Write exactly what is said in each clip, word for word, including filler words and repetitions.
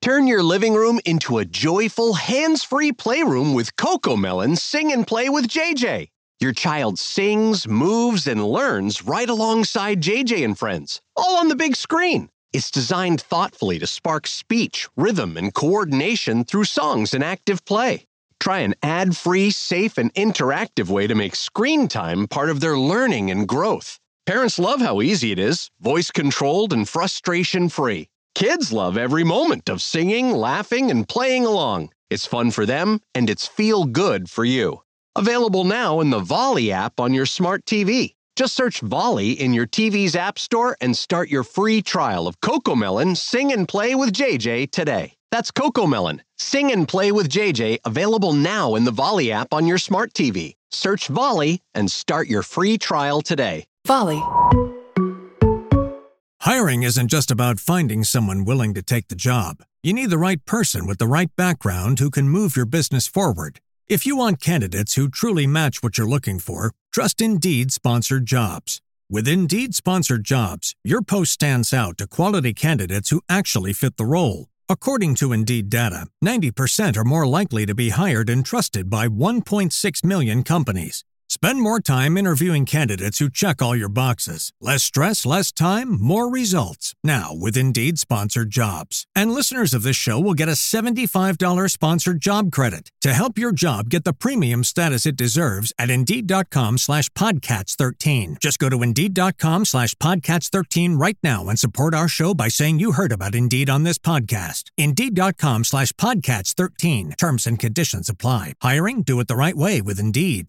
Turn your living room into a joyful, hands-free playroom with CoComelon Sing and Play with J J. Your child sings, moves, and learns right alongside J J and friends, all on the big screen. It's designed thoughtfully to spark speech, rhythm, and coordination through songs and active play. Try an ad-free, safe, and interactive way to make screen time part of their learning and growth. Parents love how easy it is, voice-controlled and frustration-free. Kids love every moment of singing, laughing, and playing along. It's fun for them, and it's feel-good for you. Available now in the Volley app on your smart T V. Just search Volley in your T V's app store and start your free trial of CoComelon Sing and Play with J J today. That's CoComelon Sing and Play with J J, available now in the Volley app on your smart T V. Search Volley and start your free trial today. Volley. Hiring isn't just about finding someone willing to take the job. You need the right person with the right background who can move your business forward. If you want candidates who truly match what you're looking for, trust Indeed Sponsored Jobs. With Indeed Sponsored Jobs, your post stands out to quality candidates who actually fit the role. According to Indeed data, ninety percent are more likely to be hired and trusted by one point six million companies. Spend more time interviewing candidates who check all your boxes. Less stress, less time, more results. Now with Indeed Sponsored Jobs. And listeners of this show will get a seventy-five dollars sponsored job credit to help your job get the premium status it deserves at Indeed.com slash Podcats13. Just go to Indeed.com slash Podcats13 right now and support our show by saying you heard about Indeed on this podcast. Indeed.com slash Podcats13. Terms and conditions apply. Hiring? Do it the right way with Indeed.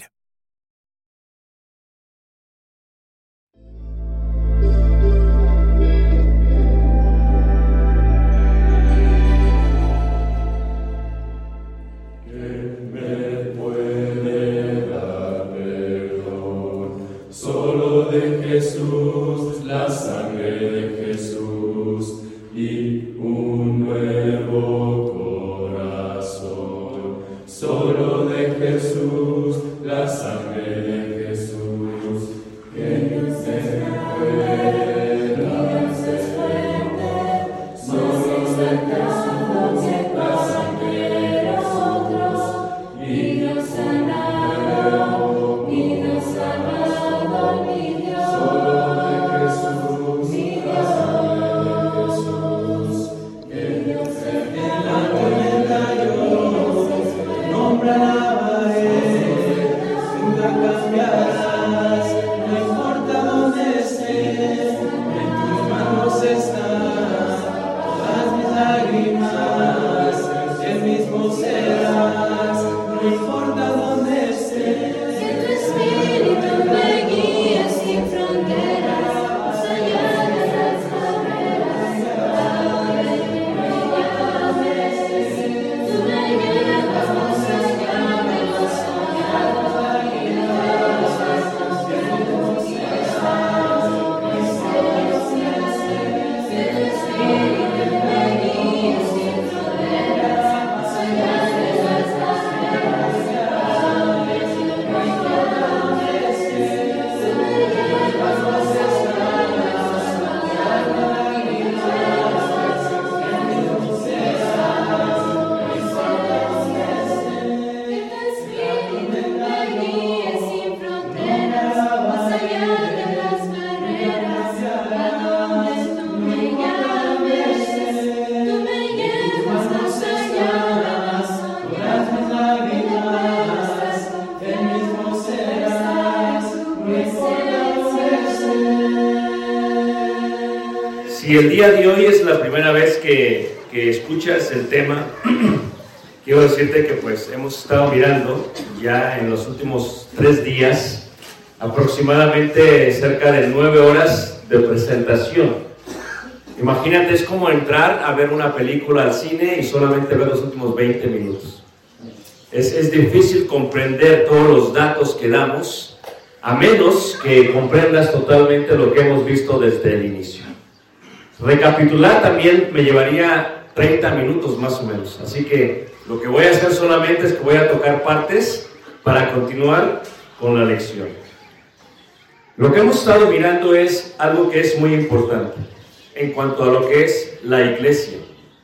Jesús, la sangre de Jesús y un nuevo corazón. Solo de Jesús, la sangre de Jesús, que no se puede después. Solo de Jesús, la sangre de nosotros, y Dios sanado, y Dios sanado, mi Dios. Si el día de hoy es la primera vez que, que escuchas el tema, quiero decirte que pues hemos estado mirando ya en los últimos tres días aproximadamente cerca de nueve horas de presentación. Imagínate, es como entrar a ver una película al cine y solamente ver los últimos veinte minutos. Es, es difícil comprender todos los datos que damos, a menos que comprendas totalmente lo que hemos visto desde el inicio. Recapitular también me llevaría treinta minutos más o menos, así que lo que voy a hacer solamente es que voy a tocar partes para continuar con la lección. Lo que hemos estado mirando es algo que es muy importante en cuanto a lo que es la iglesia.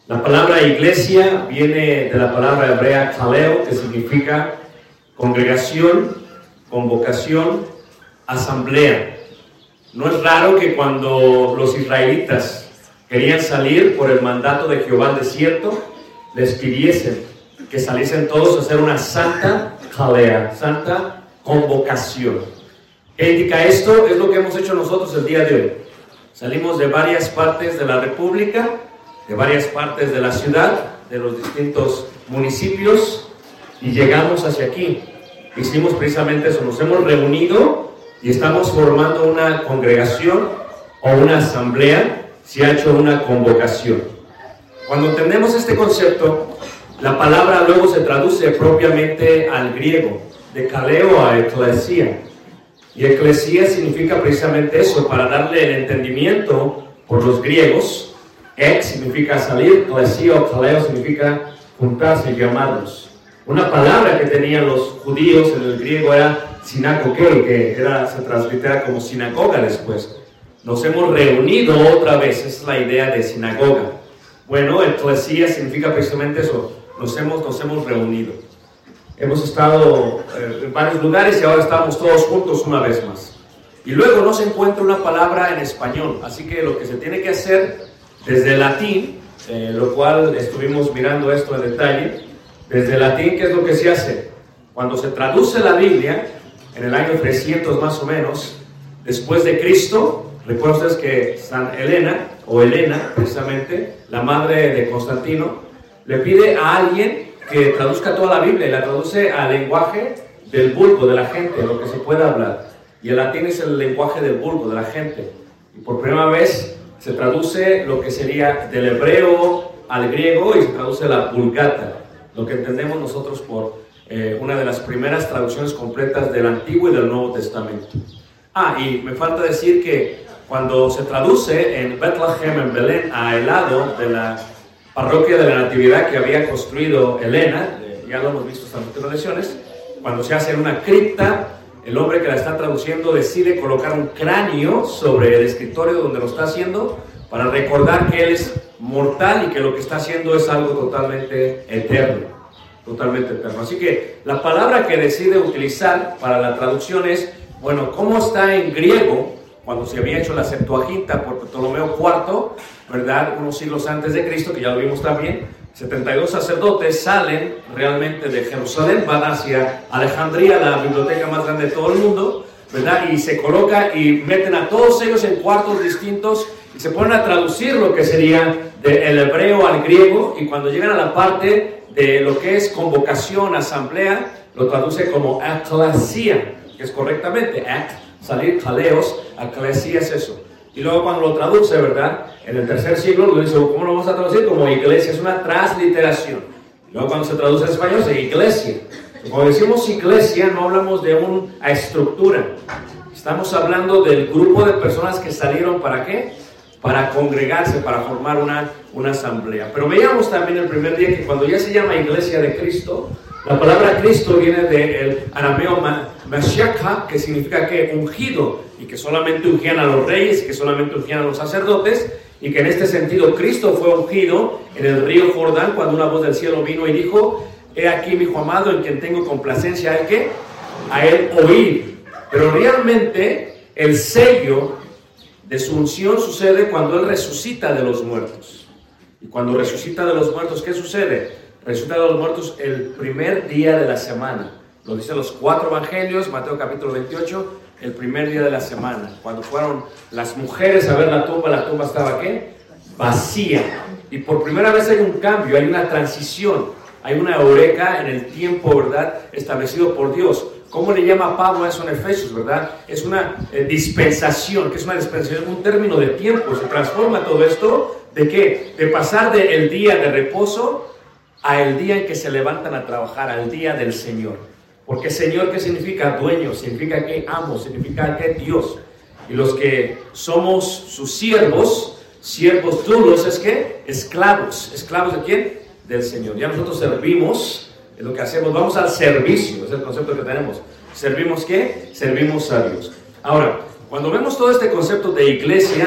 La palabra iglesia viene de la palabra hebrea kaleo, que significa congregación, convocación, asamblea. No es raro que cuando los israelitas querían salir por el mandato de Jehová al desierto, les pidiesen que saliesen todos a hacer una santa kalea, santa convocación. ¿Qué indica esto? Es lo que hemos hecho nosotros el día de hoy. Salimos de varias partes de la República, de varias partes de la ciudad, de los distintos municipios, y llegamos hacia aquí. Hicimos precisamente eso, nos hemos reunido y estamos formando una congregación o una asamblea. Se ha hecho una convocación. Cuando entendemos este concepto, la palabra luego se traduce propiamente al griego, de kaleo a eclesia. Y eclesia significa precisamente eso, para darle el entendimiento por los griegos. Ek significa salir, eclesia o kaleo significa juntarse y llamarlos. Una palabra que tenían los judíos en el griego era sinagoge, que era, se translitera como sinagoga después. Nos hemos reunido otra vez, esa es la idea de sinagoga. Bueno, eclesia significa precisamente eso, nos hemos, nos hemos reunido. Hemos estado eh, en varios lugares y ahora estamos todos juntos una vez más. Y luego no se encuentra una palabra en español, así que lo que se tiene que hacer desde el latín, eh, lo cual estuvimos mirando esto en detalle, desde el latín, ¿qué es lo que se hace? Cuando se traduce la Biblia, en el año trescientos más o menos, después de Cristo, recuerden ustedes que San Elena, o Helena precisamente, la madre de Constantino, le pide a alguien que traduzca toda la Biblia y la traduce al lenguaje del vulgo, de la gente, lo que se puede hablar. Y el latín es el lenguaje del vulgo, de la gente. Y por primera vez se traduce lo que sería del hebreo al griego y se traduce la Vulgata, lo que entendemos nosotros por eh, una de las primeras traducciones completas del Antiguo y del Nuevo Testamento. Ah, y me falta decir que cuando se traduce en Bethlehem, en Belén, a el lado de la parroquia de la Natividad que había construido Helena, eh, ya lo hemos visto en las últimas lecciones, cuando se hace en una cripta, el hombre que la está traduciendo decide colocar un cráneo sobre el escritorio donde lo está haciendo para recordar que él es mortal y que lo que está haciendo es algo totalmente eterno, totalmente eterno. Así que la palabra que decide utilizar para la traducción es, bueno, ¿cómo está en griego? Cuando se había hecho la Septuaginta por Ptolomeo cuarto, ¿verdad? Unos siglos antes de Cristo, que ya lo vimos también, setenta y dos sacerdotes salen realmente de Jerusalén, van hacia Alejandría, la biblioteca más grande de todo el mundo, ¿verdad? Y se coloca y meten a todos ellos en cuartos distintos y se ponen a traducir lo que sería del hebreo al griego, y cuando llegan a la parte de lo que es convocación, asamblea, lo traduce como eclesia, que es correctamente ek, salir, jaleos, eclesia es eso. Y luego cuando lo traduce, ¿verdad? En el tercer siglo lo dice, ¿cómo lo vamos a traducir? Como iglesia, es una transliteración. Y luego cuando se traduce en español, es iglesia. Y cuando decimos iglesia, no hablamos de una estructura. Estamos hablando del grupo de personas que salieron, ¿para qué? Para congregarse, para formar una, una asamblea. Pero veíamos también el primer día que cuando ya se llama Iglesia de Cristo, la palabra Cristo viene del arameo Mashiach, que significa que ungido, y que solamente ungían a los reyes, y que solamente ungían a los sacerdotes, y que en este sentido Cristo fue ungido en el río Jordán cuando una voz del cielo vino y dijo, he aquí mi hijo amado en quien tengo complacencia, hay que a él oír. Pero realmente el sello de su unción sucede cuando él resucita de los muertos. Y cuando resucita de los muertos, ¿qué sucede? Resucita de los muertos el primer día de la semana. Lo dicen los cuatro evangelios, Mateo capítulo veintiocho, el primer día de la semana. Cuando fueron las mujeres a ver la tumba, la tumba estaba ¿qué? Vacía. Y por primera vez hay un cambio, hay una transición, hay una eureka en el tiempo, ¿verdad? Establecido por Dios. ¿Cómo le llama Pablo a eso en Efesios, verdad? Es una eh, dispensación. ¿Qué es una dispensación? Un término de tiempo. Se transforma todo esto, ¿de qué? De pasar del día de reposo a el día en que se levantan a trabajar, al día del Señor. Porque Señor, ¿qué significa? Dueño, significa que amo, significa que Dios. Y los que somos sus siervos, siervos duros, ¿es qué? Esclavos. ¿Esclavos de quién? Del Señor. Ya nosotros servimos. Es lo que hacemos, vamos al servicio, es el concepto que tenemos. ¿Servimos qué? Servimos a Dios. Ahora, cuando vemos todo este concepto de iglesia,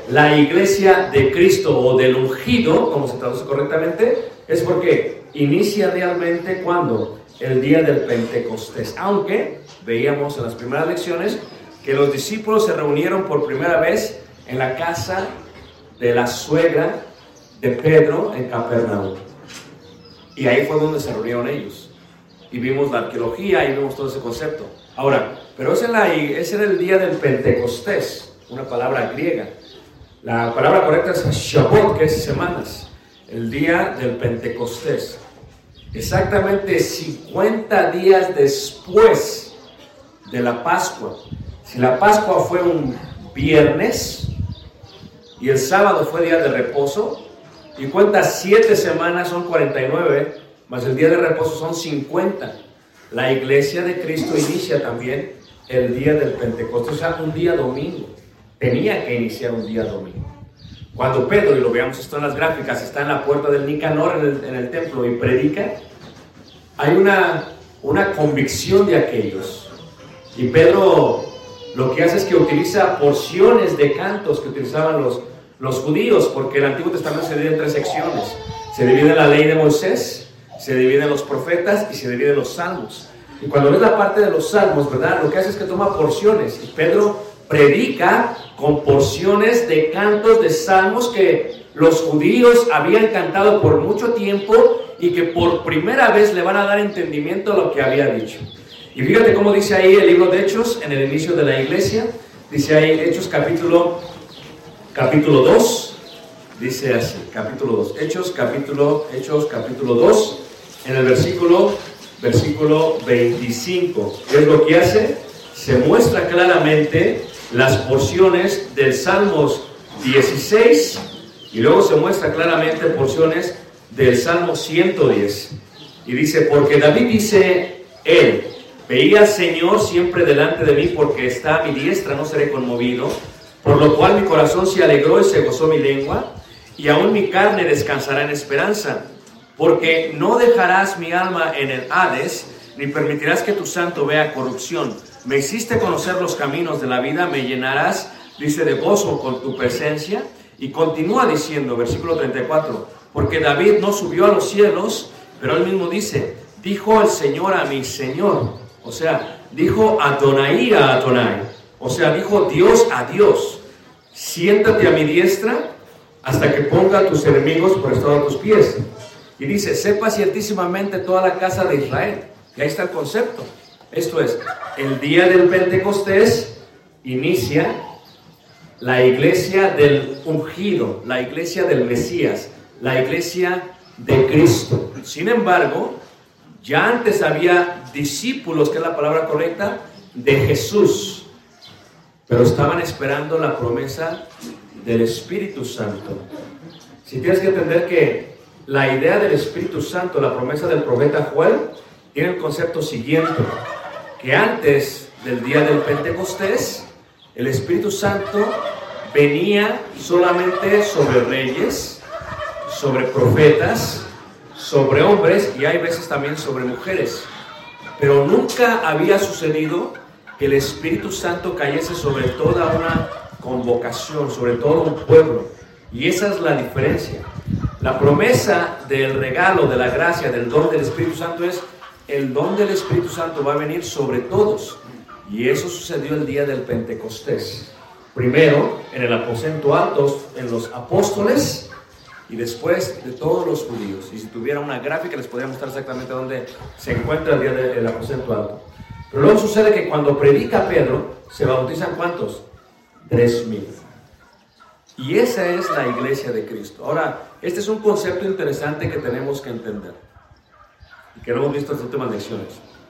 la iglesia de Cristo o del ungido, como se traduce correctamente, es porque inicia realmente cuando el día del Pentecostés. Aunque veíamos en las primeras lecciones que los discípulos se reunieron por primera vez en la casa de la suegra de Pedro en Capernaum. Y ahí fue donde se reunieron ellos. Y vimos la arqueología y vimos todo ese concepto. Ahora, pero ese era, ese era el día del Pentecostés, una palabra griega. La palabra correcta es Shavuot, que es semanas. El día del Pentecostés. Exactamente cincuenta días después de la Pascua. Si la Pascua fue un viernes y el sábado fue día de reposo, y cuenta siete semanas son cuarenta y nueve, más el día de reposo son cincuenta. La iglesia de Cristo inicia también el día del Pentecostés, o sea, un día domingo. Tenía que iniciar un día domingo. Cuando Pedro, y lo veamos esto en las gráficas, está en la puerta del Nicanor en el, en el templo y predica, hay una, una convicción de aquellos. Y Pedro lo que hace es que utiliza porciones de cantos que utilizaban los, los judíos, porque el Antiguo Testamento se divide en tres secciones. Se divide en la ley de Moisés, se divide en los profetas y se divide en los salmos. Y cuando ves la parte de los salmos, ¿verdad? Lo que hace es que toma porciones. Y Pedro predica con porciones de cantos de salmos que los judíos habían cantado por mucho tiempo y que por primera vez le van a dar entendimiento a lo que había dicho. Y fíjate cómo dice ahí el libro de Hechos en el inicio de la iglesia. Dice ahí Hechos capítulo, capítulo dos. Dice así, capítulo dos. Hechos capítulo, Hechos capítulo dos. En el versículo, versículo veinticinco. ¿Qué es lo que hace? Se muestra claramente las porciones del Salmos dieciséis y luego se muestra claramente porciones del Salmo ciento diez. Y dice, porque David dice él, veía al Señor siempre delante de mí, porque está a mi diestra, no seré conmovido, por lo cual mi corazón se alegró y se gozó mi lengua, y aún mi carne descansará en esperanza, porque no dejarás mi alma en el Hades, ni permitirás que tu santo vea corrupción. Me hiciste conocer los caminos de la vida, me llenarás, dice, de gozo con tu presencia. Y continúa diciendo, versículo treinta y cuatro, porque David no subió a los cielos, pero él mismo dice, dijo el Señor a mi Señor. O sea, dijo Adonai a Adonai. O sea, dijo Dios a Dios, siéntate a mi diestra hasta que ponga a tus enemigos por estrado de tus pies. Y dice, sepa ciertísimamente toda la casa de Israel. Y ahí está el concepto. Esto es, el día del Pentecostés inicia la iglesia del ungido, la iglesia del Mesías, la iglesia de Cristo. Sin embargo, ya antes había discípulos, que es la palabra correcta, de Jesús, pero estaban esperando la promesa del Espíritu Santo. Si tienes que entender que la idea del Espíritu Santo, la promesa del profeta Joel, tiene el concepto siguiente, que antes del día del Pentecostés, el Espíritu Santo venía solamente sobre reyes, sobre profetas, sobre hombres y hay veces también sobre mujeres. Pero nunca había sucedido que el Espíritu Santo cayese sobre toda una convocación, sobre todo un pueblo. Y esa es la diferencia. La promesa del regalo, de la gracia, del don del Espíritu Santo es el don del Espíritu Santo va a venir sobre todos. Y eso sucedió el día del Pentecostés. Primero en el aposento alto, en los apóstoles, y después de todos los judíos. Y si tuviera una gráfica les podría mostrar exactamente dónde se encuentra el día del aposento alto. Pero luego sucede que cuando predica Pedro, se bautizan ¿cuántos? Tres mil. Y esa es la iglesia de Cristo. Ahora, este es un concepto interesante que tenemos que entender y que lo hemos visto en las últimas lecciones.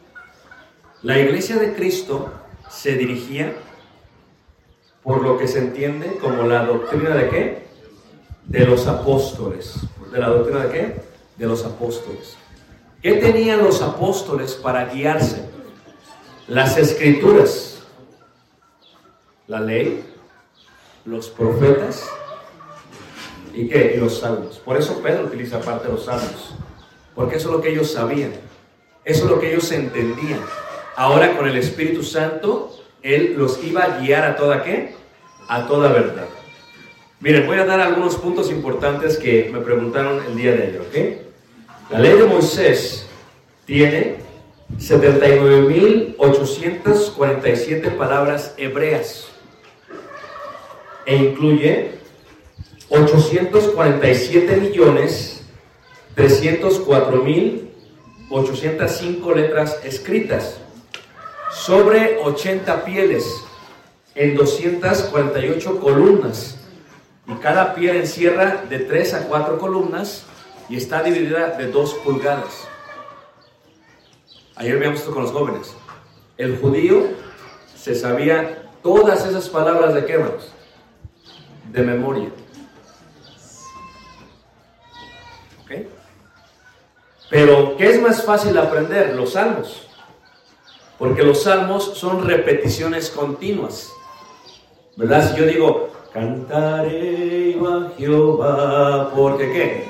La iglesia de Cristo se dirigía por lo que se entiende como la doctrina de ¿qué? De los apóstoles. ¿De la doctrina de qué? De los apóstoles. ¿Qué tenían los apóstoles para guiarse? Las escrituras, la ley, los profetas y ¿qué? Y los salmos. Por eso Pedro utiliza parte de los salmos, porque eso es lo que ellos sabían, eso es lo que ellos entendían. Ahora con el Espíritu Santo Él los iba a guiar a toda ¿qué? A toda verdad. Miren, voy a dar algunos puntos importantes que me preguntaron el día de ayer, ¿ok? La ley de Moisés tiene setenta y nueve mil ochocientas cuarenta y siete palabras hebreas e incluye ochocientos cuarenta y siete millones trescientos cuatro mil ochocientas cinco letras escritas sobre ochenta pieles en doscientas cuarenta y ocho columnas, y cada piel encierra de tres a cuatro columnas y está dividida de dos pulgadas. Ayer veíamos esto con los jóvenes. El judío se sabía todas esas palabras de qué, hermanos, de memoria. ¿Ok? Pero ¿qué es más fácil aprender? Los salmos, porque los salmos son repeticiones continuas, ¿verdad? Si yo digo, cantaré a Jehová, porque ¿qué?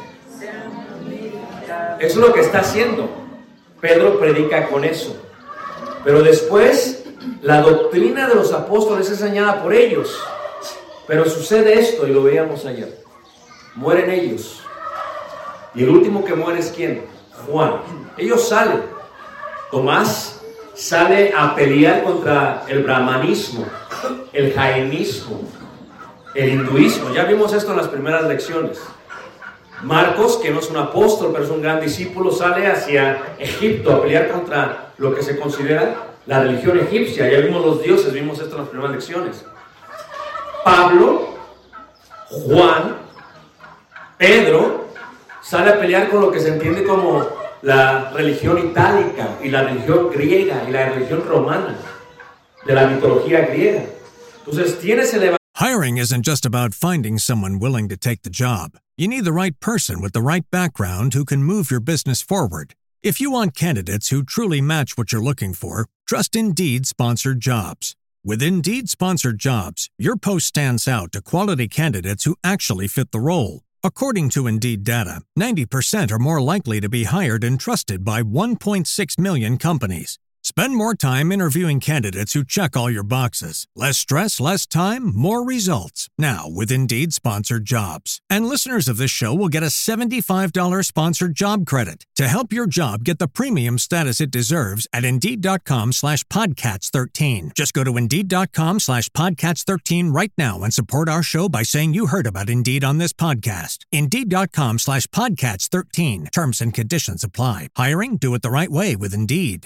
Eso es lo que está haciendo. Pedro predica con eso. Pero después, la doctrina de los apóstoles es enseñada por ellos. Pero sucede esto, y lo veíamos ayer. Mueren ellos. Y el último que muere es ¿quién? Juan. Ellos salen. Tomás sale a pelear contra el brahmanismo, el jainismo, el hinduismo. Ya vimos esto en las primeras lecciones. Marcos, que no es un apóstol, pero es un gran discípulo, sale hacia Egipto a pelear contra lo que se considera la religión egipcia. Ya vimos los dioses, vimos esto en las primeras lecciones. Pablo, Juan, Pedro, sale a pelear con lo que se entiende como la religión itálica y la religión griega y la religión romana, de la mitología griega. Entonces tienes el evangelio. Hiring isn't just about finding someone willing to take the job. You need the right person with the right background who can move your business forward. If you want candidates who truly match what you're looking for, trust Indeed Sponsored Jobs. With Indeed Sponsored Jobs, your post stands out to quality candidates who actually fit the role. According to Indeed data, ninety percent are more likely to be hired and trusted by one point six million companies. Spend more time interviewing candidates who check all your boxes. Less stress, less time, more results. Now, with Indeed Sponsored Jobs. And listeners of this show will get a seventy-five dollars sponsored job credit to help your job get the premium status it deserves at Indeed.com slash Podcats 13. Just go to Indeed.com slash Podcats 13 right now and support our show by saying you heard about Indeed on this podcast. Indeed.com slash Podcats 13. Terms and conditions apply. Hiring? Do it the right way with Indeed.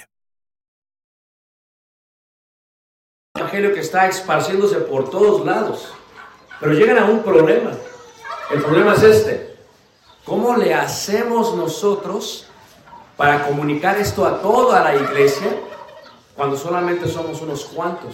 Evangelio que está esparciéndose por todos lados, pero llegan a un problema. El problema es este: ¿cómo le hacemos nosotros para comunicar esto a toda la iglesia cuando solamente somos unos cuantos?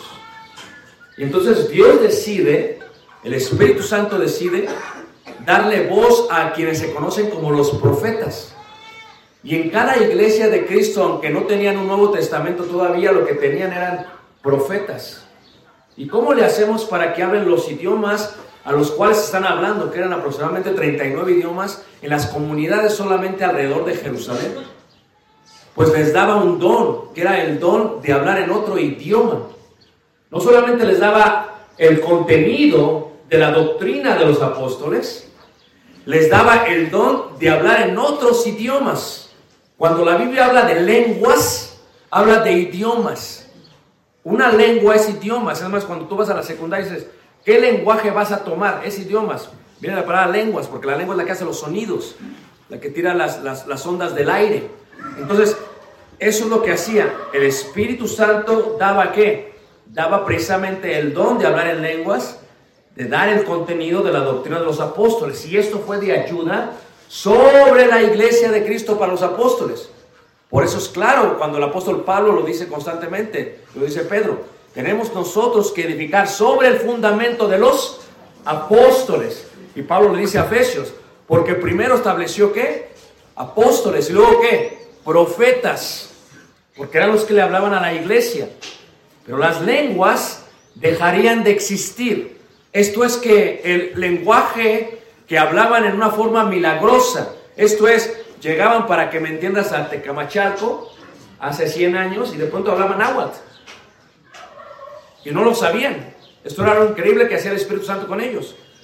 Y entonces Dios decide, el Espíritu Santo decide darle voz a quienes se conocen como los profetas. Y en cada iglesia de Cristo, aunque no tenían un Nuevo Testamento todavía, lo que tenían eran profetas. ¿Y cómo le hacemos para que hablen los idiomas a los cuales están hablando, que eran aproximadamente treinta y nueve idiomas en las comunidades solamente alrededor de Jerusalén? Pues les daba un don, que era el don de hablar en otro idioma. No solamente les daba el contenido de la doctrina de los apóstoles, les daba el don de hablar en otros idiomas. Cuando la Biblia habla de lenguas, habla de idiomas. Una lengua es idiomas. Además, cuando tú vas a la secundaria dices, ¿qué lenguaje vas a tomar? Es idiomas. Viene la palabra lenguas, porque la lengua es la que hace los sonidos, la que tira las, las, las ondas del aire. Entonces, eso es lo que hacía. El Espíritu Santo daba ¿qué? Daba precisamente el don de hablar en lenguas, de dar el contenido de la doctrina de los apóstoles. Y esto fue de ayuda sobre la iglesia de Cristo para los apóstoles. Por eso es claro, cuando el apóstol Pablo lo dice constantemente, lo dice Pedro, tenemos nosotros que edificar sobre el fundamento de los apóstoles. Y Pablo le dice a Efesios, porque primero estableció ¿qué? Apóstoles, y luego ¿qué? Profetas, porque eran los que le hablaban a la iglesia. Pero las lenguas dejarían de existir. Esto es que el lenguaje que hablaban en una forma milagrosa, esto es, llegaban, para que me entiendas, a Tecamachalco hace cien años y de pronto hablaban náhuatl. Y no lo sabían. Esto era lo increíble que hacía el Espíritu Santo con ellos.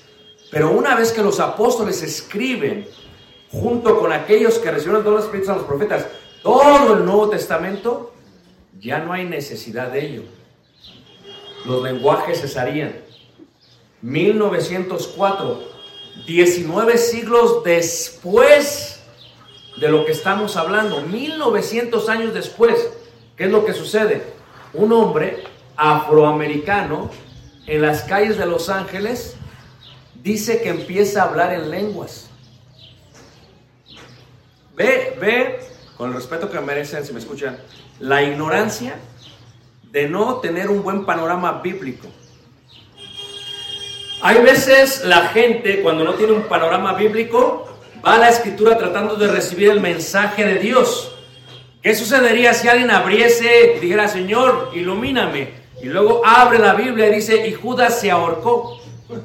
Pero una vez que los apóstoles escriben, junto con aquellos que recibieron todos los espíritus a los profetas, todo el Nuevo Testamento, ya no hay necesidad de ello. Los lenguajes cesarían. mil novecientos cuatro, diecinueve siglos después de lo que estamos hablando, mil novecientos años después, ¿qué es lo que sucede? Un hombre afroamericano en las calles de Los Ángeles dice que empieza a hablar en lenguas. Ve, ve, con el respeto que merecen, si me escuchan, la ignorancia de no tener un buen panorama bíblico. Hay veces la gente, cuando no tiene un panorama bíblico, va a la escritura tratando de recibir el mensaje de Dios. ¿Qué sucedería si alguien abriese y dijera, Señor, ilumíname? Y luego abre la Biblia y dice, y Judas se ahorcó.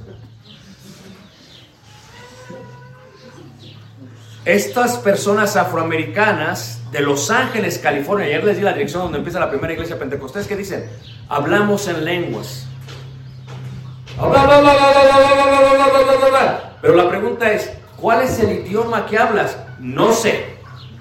Estas personas afroamericanas de Los Ángeles, California, ayer les di la dirección donde empieza la primera iglesia pentecostés, que dicen, hablamos en lenguas. Pero la pregunta es, ¿cuál es el idioma que hablas? No sé.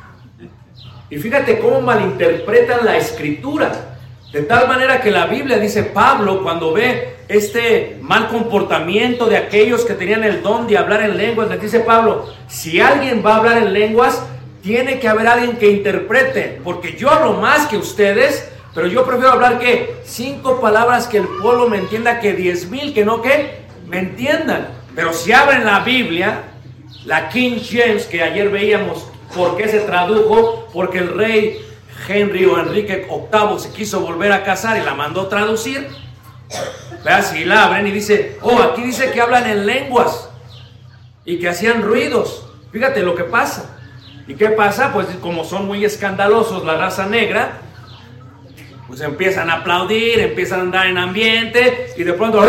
Y fíjate cómo malinterpretan la escritura. De tal manera que la Biblia dice, Pablo, cuando ve este mal comportamiento de aquellos que tenían el don de hablar en lenguas, les dice Pablo, si alguien va a hablar en lenguas, tiene que haber alguien que interprete, porque yo hablo más que ustedes, pero yo prefiero hablar que cinco palabras que el pueblo me entienda, que diez mil que no que me entiendan. Pero si abren la Biblia, la King James, que ayer veíamos por qué se tradujo, porque el rey Henry o Enrique octavo se quiso volver a casar y la mandó traducir. Vean, si la abren y dice, oh, aquí dice que hablan en lenguas y que hacían ruidos. Fíjate lo que pasa. ¿Y qué pasa? Pues como son muy escandalosos la raza negra, pues empiezan a aplaudir, empiezan a andar en ambiente y de pronto,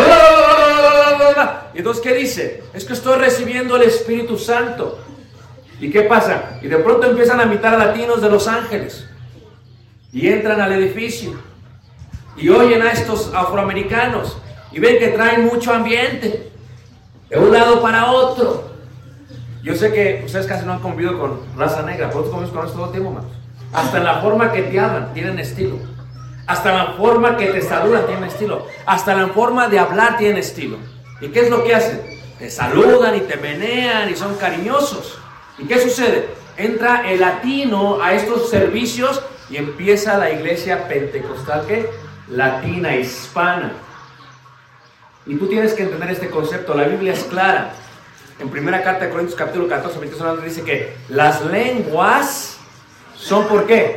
y entonces ¿qué dice? Es que estoy recibiendo el Espíritu Santo. ¿Y qué pasa? Y de pronto empiezan a invitar a latinos de Los Ángeles y entran al edificio y oyen a estos afroamericanos y ven que traen mucho ambiente de un lado para otro. Yo sé que ustedes casi no han convivido con raza negra, pero nosotros convivimos con esto todo el tiempo, hermanos. Hasta en la forma que te hablan tienen estilo, hasta en la forma que te saludan tienen estilo, hasta en la forma de hablar tienen estilo. ¿Y qué es lo que hacen? Te saludan y te menean y son cariñosos. ¿Y qué sucede? Entra el latino a estos servicios y empieza la iglesia pentecostal, ¿qué? Latina, hispana. Y tú tienes que entender este concepto. La Biblia es clara. En primera carta de Corintios capítulo catorce, veintiocho, dice que las lenguas son ¿por qué?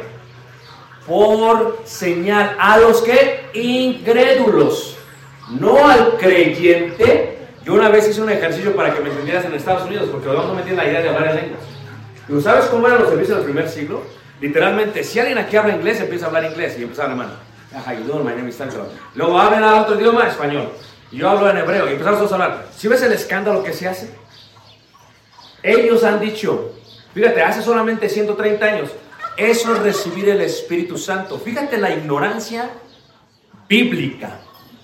Por señal a los que incrédulos, no al creyente. Yo una vez hice un ejercicio para que me entendieras en Estados Unidos, porque luego no me tiene la idea de hablar en lenguas. ¿Tú sabes cómo eran los servicios del primer siglo? Literalmente, si alguien aquí habla inglés, empieza a hablar inglés y empieza a hablar alemán. How you doing? My name is Tantra. Luego hablan a otro idioma, español. Y yo hablo en hebreo y empezamos todos a hablar. ¿Sí ves el escándalo que se hace? Ellos han dicho, fíjate, hace solamente ciento treinta años, eso es recibir el Espíritu Santo. Fíjate la ignorancia bíblica.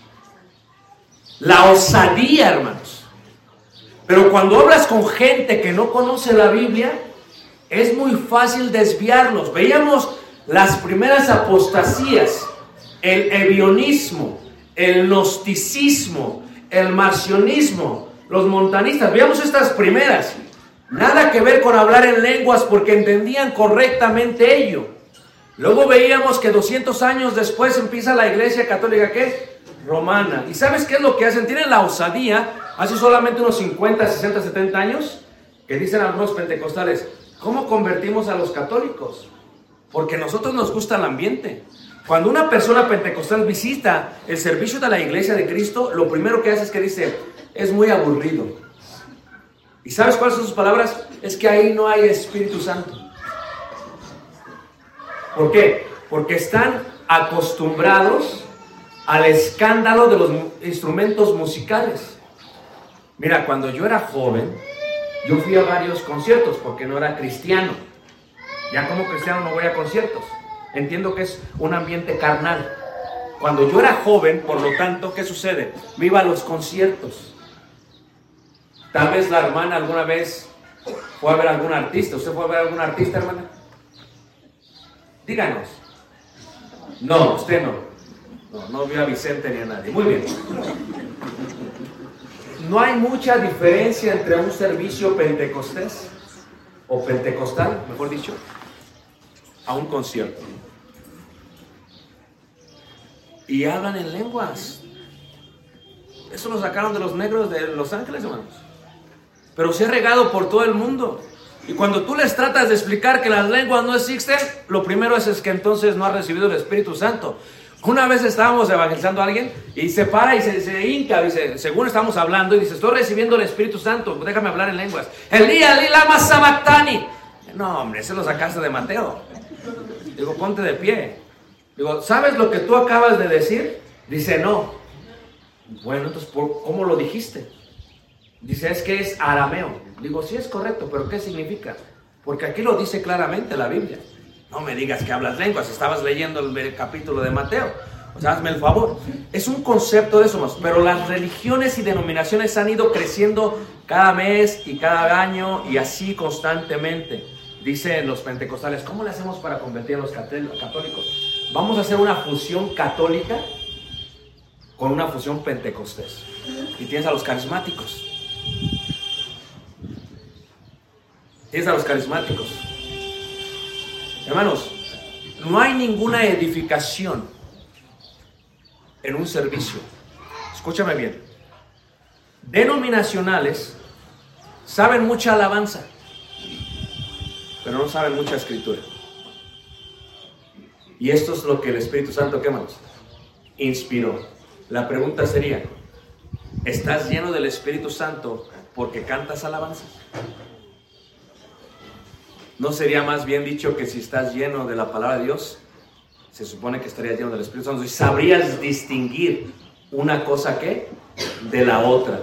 La osadía, hermanos. Pero cuando hablas con gente que no conoce la Biblia, es muy fácil desviarlos. Veíamos las primeras apostasías, el ebionismo, el gnosticismo, el marcionismo, los montanistas. Veíamos estas primeras. Nada que ver con hablar en lenguas porque entendían correctamente ello. Luego veíamos que doscientos años después empieza la iglesia católica, ¿qué? Romana. ¿Y sabes qué es lo que hacen? Tienen la osadía, hace solamente unos cincuenta, sesenta, setenta años, que dicen algunos pentecostales, ¿cómo convertimos a los católicos? Porque a nosotros nos gusta el ambiente. Cuando una persona pentecostal visita el servicio de la iglesia de Cristo, lo primero que hace es que dice, es muy aburrido. ¿Y sabes cuáles son sus palabras? Es que ahí no hay Espíritu Santo. ¿Por qué? Porque están acostumbrados al escándalo de los instrumentos musicales. Mira, cuando yo era joven, yo fui a varios conciertos porque no era cristiano. Ya como cristiano no voy a conciertos. Entiendo que es un ambiente carnal. Cuando yo era joven, por lo tanto, ¿qué sucede? Me iba a los conciertos. Tal vez la hermana alguna vez fue a ver a algún artista. ¿Usted fue a ver a algún artista, hermana? Díganos. No, usted no. No, no vio a Vicente ni a nadie. Muy bien. No hay mucha diferencia entre un servicio pentecostés o pentecostal, mejor dicho, a un concierto. Y hablan en lenguas. Eso lo sacaron de los negros de Los Ángeles, hermanos. Pero se ha regado por todo el mundo. Y cuando tú les tratas de explicar que las lenguas no existen, lo primero es, es que entonces no has recibido el Espíritu Santo. Una vez estábamos evangelizando a alguien y se para y se, se hinca, dice, según estamos hablando, y dice, estoy recibiendo el Espíritu Santo, déjame hablar en lenguas. Elía, Elí, lama sabactani. No, hombre, ese lo sacaste de Mateo. Digo, ponte de pie. Digo, ¿sabes lo que tú acabas de decir? Dice, no. Bueno, entonces, ¿cómo lo dijiste? Dice, es que es arameo. Digo, sí es correcto, pero ¿qué significa? Porque aquí lo dice claramente la Biblia. No me digas que hablas lenguas, estabas leyendo el capítulo de Mateo. O sea, hazme el favor. Es un concepto de eso más. Pero las religiones y denominaciones han ido creciendo cada mes y cada año y así constantemente. Dicen los pentecostales, ¿cómo le hacemos para convertir a los católicos? Vamos a hacer una fusión católica con una fusión pentecostés. Y tienes a los carismáticos. Tienes a los carismáticos. Hermanos, no hay ninguna edificación en un servicio. Escúchame bien. Denominacionales saben mucha alabanza, pero no saben mucha escritura. Y esto es lo que el Espíritu Santo, ¿qué más? Inspiró. La pregunta sería, ¿estás lleno del Espíritu Santo porque cantas alabanza? ¿No sería más bien dicho que si estás lleno de la palabra de Dios, se supone que estarías lleno del Espíritu Santo y sabrías distinguir una cosa que de la otra?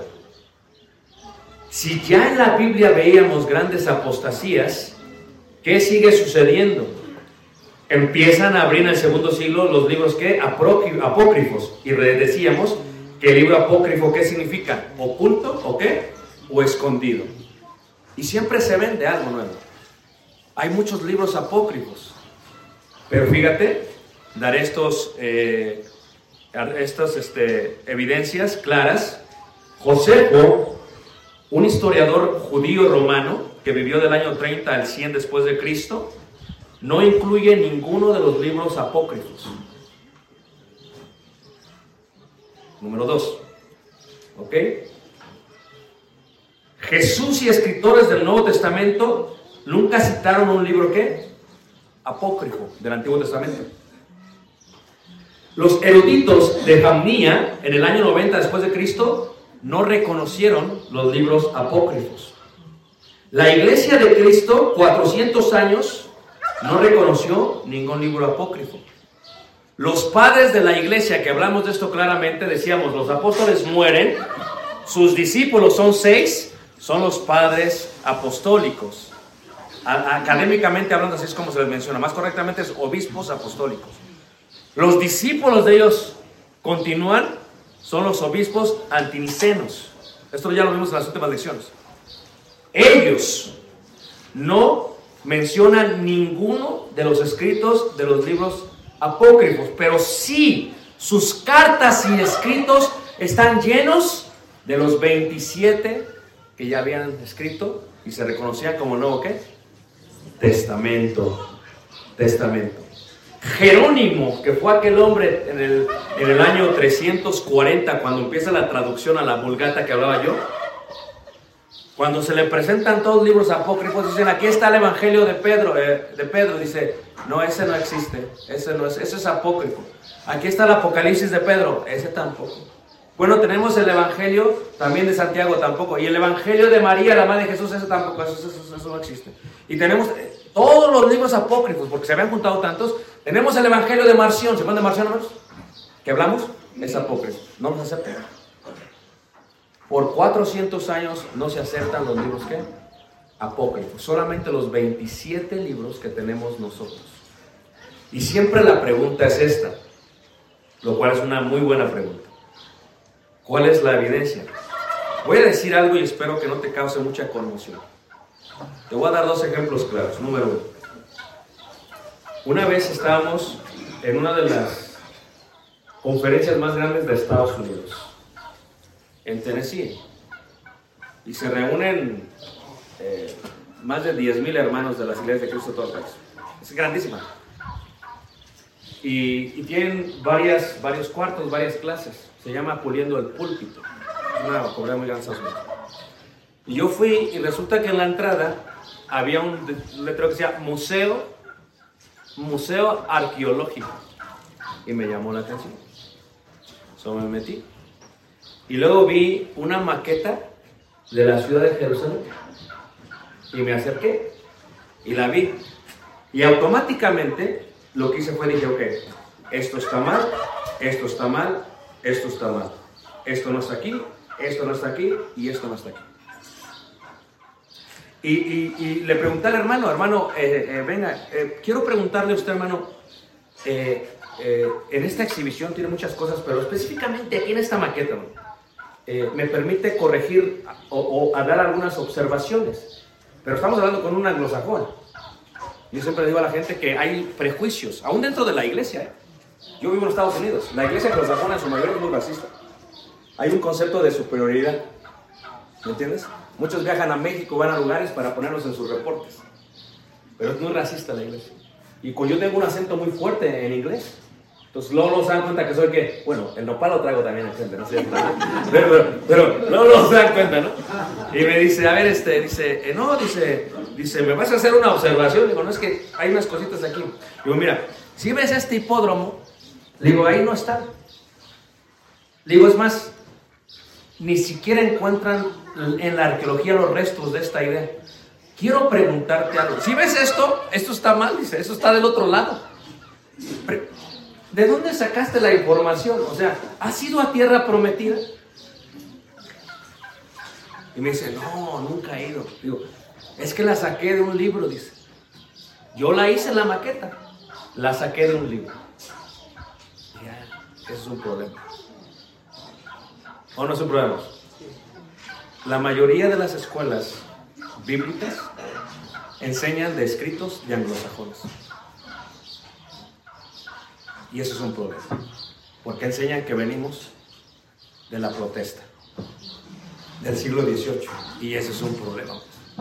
Si ya en la Biblia veíamos grandes apostasías, ¿qué sigue sucediendo? Empiezan a abrir en el segundo siglo los libros que apócrifos, y decíamos que el libro apócrifo, ¿qué significa? ¿Oculto o qué? O escondido. Y siempre se vende algo nuevo. Hay muchos libros apócrifos, pero fíjate, daré estos, eh, estas este, evidencias claras. Josefo, un historiador judío romano que vivió del año treinta al cien después de Cristo, no incluye ninguno de los libros apócrifos. Número dos, ¿ok? Jesús y escritores del Nuevo Testamento nunca citaron un libro, ¿qué? Apócrifo del Antiguo Testamento. Los eruditos de Jamnia, en el año noventa después de Cristo, no reconocieron los libros apócrifos. La Iglesia de Cristo, cuatrocientos años, no reconoció ningún libro apócrifo. Los padres de la Iglesia, que hablamos de esto claramente, decíamos, los apóstoles mueren, sus discípulos son seis, son los padres apostólicos. Académicamente hablando, así es como se les menciona. Más correctamente es obispos apostólicos. Los discípulos de ellos continúan, son los obispos antinicenos. Esto ya lo vimos en las últimas lecciones. Ellos no mencionan ninguno de los escritos de los libros apócrifos, pero sí sus cartas y escritos están llenos de los veintisiete que ya habían escrito y se reconocían como nuevo, ¿qué? Testamento, testamento. Jerónimo, que fue aquel hombre en el, en el año trescientos cuarenta, cuando empieza la traducción a la Vulgata que hablaba yo, cuando se le presentan todos los libros apócrifos, dicen, aquí está el Evangelio de Pedro, eh, de Pedro, dice, no, ese no existe, ese no es, ese es apócrifo. Aquí está el Apocalipsis de Pedro, ese tampoco. Bueno, tenemos el Evangelio también de Santiago, tampoco. Y el Evangelio de María, la madre de Jesús, ese tampoco, eso, eso, eso no existe. Y tenemos todos los libros apócrifos, porque se habían juntado tantos. Tenemos el Evangelio de Marción, ¿se acuerdan de Marción, hermanos? ¿Qué hablamos? Es apócrifo, no los aceptan. Por cuatrocientos años no se aceptan los libros, ¿qué? Apócrifos, solamente los veintisiete libros que tenemos nosotros. Y siempre la pregunta es esta, lo cual es una muy buena pregunta. ¿Cuál es la evidencia? Voy a decir algo y espero que no te cause mucha conmoción. Te voy a dar dos ejemplos claros. Número uno. Una vez estábamos en una de las conferencias más grandes de Estados Unidos, en Tennessee, y se reúnen eh, más de diez mil hermanos de las iglesias de Cristo de todo el país. Es grandísima. Y, y tienen varias, varios cuartos, varias clases. Se llama Puliendo el Púlpito. Es una comunidad muy grande de Estados Unidos. Y yo fui y resulta que en la entrada había un letrero que decía Museo, Museo Arqueológico. Y me llamó la atención. So me metí. Y luego vi una maqueta de la ciudad de Jerusalén. Y me acerqué. Y la vi. Y automáticamente lo que hice fue dije, ok, esto está mal, esto está mal, esto está mal. Esto no está aquí, esto no está aquí y esto no está aquí. Y, y, y le pregunté al hermano, hermano, eh, eh, venga, eh, quiero preguntarle a usted, hermano, eh, eh, en esta exhibición tiene muchas cosas, pero específicamente aquí en esta maqueta, eh, me permite corregir o, o a dar algunas observaciones. Pero estamos hablando con un anglosajón. Yo siempre digo a la gente que hay prejuicios, aún dentro de la iglesia. ¿eh? Yo vivo en Estados Unidos. La iglesia anglosajona en su mayoría es muy racista. Hay un concepto de superioridad. ¿Me entiendes? Muchos viajan a México, van a lugares para ponerlos en sus reportes. Pero es muy racista la iglesia. Y como yo tengo un acento muy fuerte en inglés, entonces luego no se dan cuenta que soy que, bueno, el nopal lo traigo también en gente, no sé. Pero, pero, pero luego no se dan cuenta, ¿no? Y me dice, a ver, este, dice, eh, no, dice, dice, ¿me vas a hacer una observación? Digo, no, es que hay unas cositas aquí. Digo, mira, si ves este hipódromo, digo, ahí no está. Digo, es más, ni siquiera encuentran en la arqueología los restos de esta idea. Quiero preguntarte algo. Si ves esto, esto está mal, dice, eso está del otro lado. ¿De dónde sacaste la información? O sea, ¿has ido a tierra prometida? Y me dice, no, nunca he ido. Digo, es que la saqué de un libro, dice. Yo la hice en la maqueta, la saqué de un libro. Ya, eso es un problema. ¿O no es un problema? La mayoría de las escuelas bíblicas enseñan de escritos de anglosajones. Y eso es un problema. Porque enseñan que venimos de la protesta del siglo dieciocho. Y ese es un problema.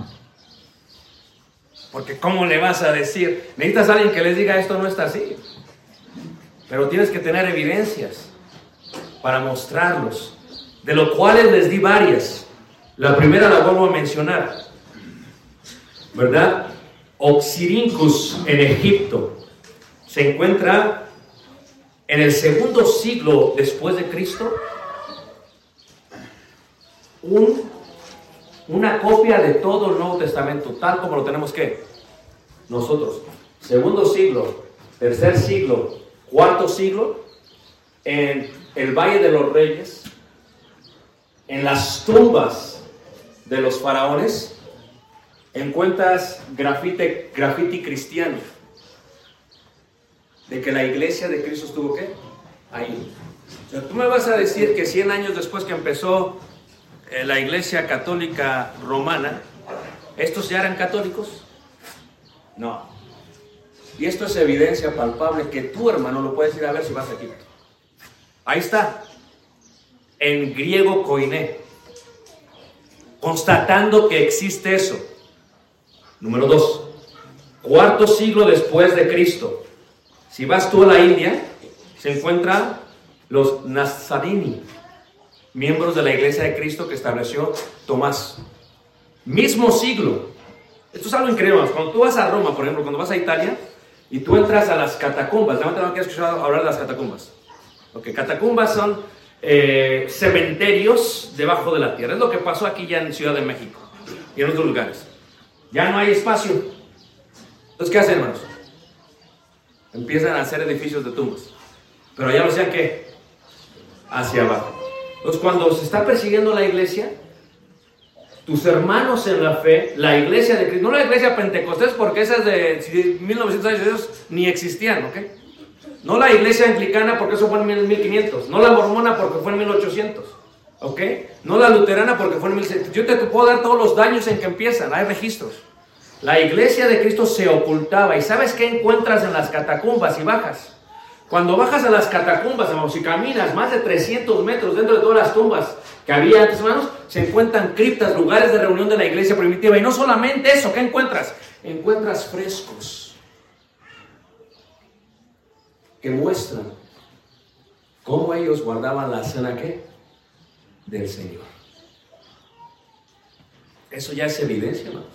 Porque ¿cómo le vas a decir? Necesitas a alguien que les diga esto no está así. Pero tienes que tener evidencias para mostrarlos. De lo cuales les di varias. La primera la vuelvo a mencionar. ¿Verdad? Oxirhynchus en Egipto se encuentra en el segundo siglo después de Cristo. Un, una copia de todo el Nuevo Testamento, tal como lo tenemos que nosotros. Segundo siglo, tercer siglo, cuarto siglo, en el Valle de los Reyes, en las tumbas de los faraones, encuentras grafite, grafiti cristiano, de que la iglesia de Cristo estuvo ¿qué? Ahí. O sea, tú me vas a decir que cien años después que empezó eh, la iglesia católica romana, ¿estos ya eran católicos? No. Y esto es evidencia palpable que tú, hermano, lo puedes ir a ver si vas a Egipto. Ahí está. En griego koiné, constatando que existe eso. Número dos, cuarto siglo después de Cristo. Si vas tú a la India, se encuentran los Nazarini, miembros de la iglesia de Cristo que estableció Tomás. Mismo siglo. Esto es algo increíble. Cuando tú vas a Roma, por ejemplo, cuando vas a Italia y tú entras a las catacumbas, ¿no te han escuchado hablar de las catacumbas? Ok, catacumbas son eh, cementerios debajo de la tierra. Es lo que pasó aquí ya en Ciudad de México y en otros lugares. Ya no hay espacio. Entonces, ¿qué hacen, hermanos? Empiezan a hacer edificios de tumbas. Pero ya no sean ¿qué? Hacia abajo. Entonces, cuando se está persiguiendo la iglesia, tus hermanos en la fe, la iglesia de Cristo, no la iglesia pentecostés, porque esas de mil novecientos años ni existían, ¿ok? No la iglesia anglicana, porque eso fue en mil quinientos. No la mormona, porque fue en mil ochocientos. ¿ok? No la luterana porque fue en mil seiscientos. Yo te puedo dar todos los daños en que empiezan, hay registros. La iglesia de Cristo se ocultaba. ¿Y sabes qué encuentras en las catacumbas y bajas? Cuando bajas a las catacumbas, hermanos, y caminas más de trescientos metros dentro de todas las tumbas que había antes, hermanos, se encuentran criptas, lugares de reunión de la iglesia primitiva. Y no solamente eso, ¿qué encuentras? Encuentras frescos que muestran cómo ellos guardaban la cena, ¿qué? Del Señor. Eso ya es evidencia, hermano.